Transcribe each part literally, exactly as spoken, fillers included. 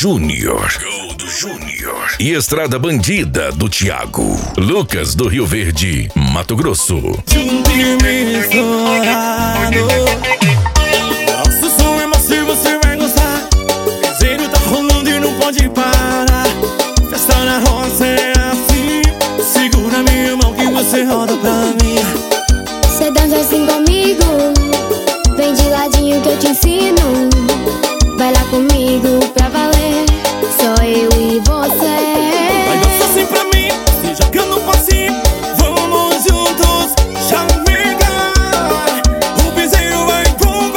Júnior. Gold Júnior. E Estrada Bandida do Thiago. Lucas do Rio Verde, Mato Grosso. Junto e misturado. Nosso som é macio, você vai gostar. Piseiro tá rolando e não pode parar. Festa na roça é assim. Segura minha mão que você roda pra mim. Cê dança assim comigo. Vem de ladinho que eu te ensino. Vai lá comigo pra valer. Só eu e você. Vai dançar assim pra mim, se joga no passinho. Vamos juntos chamegar. O piseiro vai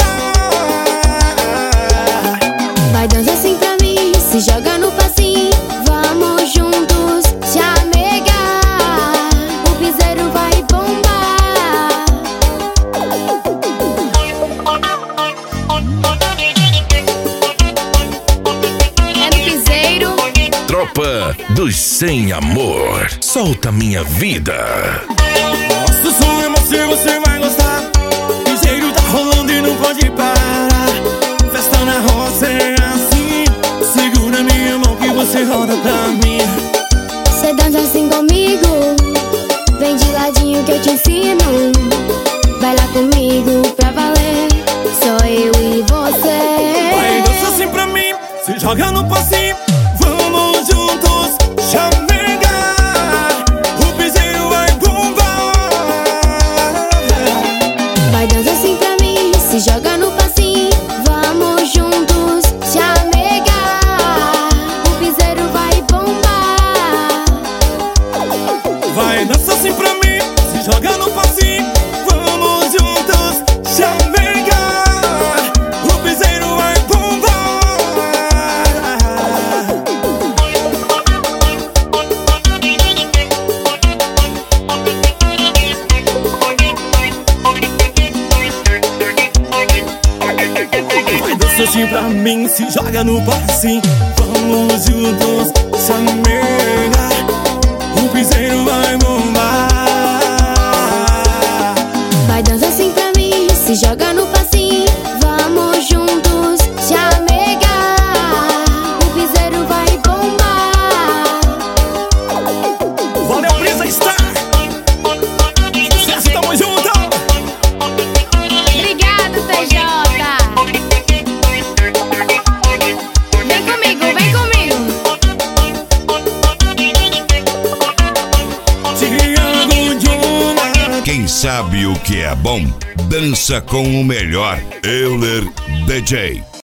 bombar. Vai dançar assim pra mim, se joga no passinho. Vamos juntos chamegar. O piseiro vai bombar. É no piseiro. Tropa dos Sem Amor. Solta minha vida. Nosso som é macio, você vai gostar. Piseiro tá rolando e não pode parar. Festa na roça é assim. Segura minha mão que você roda pra mim. Cê dança assim comigo. Vem de ladinho que eu te ensino. Vai lá comigo pra valer. Só eu e você. Vai dançar assim pra mim, se joga no passinho. Vamos juntos chamegar. O piseiro vai bombar. Vai dançar assim pra mim, se joga no passinho. Vamos juntos chamegar. O piseiro vai bombar. Vai dançar assim pra mim, se joga no passinho. Vamos juntos chamegar. O piseiro vai bombar. Vai dançar assim pra mim, se joga no passinho. Vamos juntos chamegar. O piseiro vai bombar. Vai dançar assim pra mim, se joga no passinho. Vamos juntos chamegar. O piseiro vai bombar. Valeu, Brisa Star. Sucesso, tamo junto. Obrigado, T J. Vem comigo, vem comigo. Thiago Júnior. Quem sabe o que é bom, dança com o melhor. Euler D J.